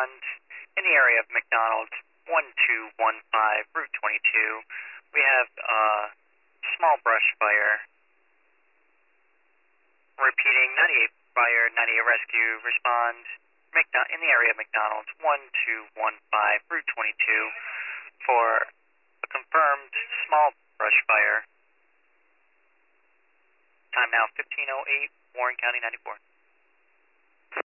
respond in the area of McDonald's, 1215, Route 22. We have a small brush fire. Repeating, 98 fire, 98 rescue, respond in the area of McDonald's, 1215, Route 22, for a confirmed small brush fire. Time now 15:08, Warren County 94.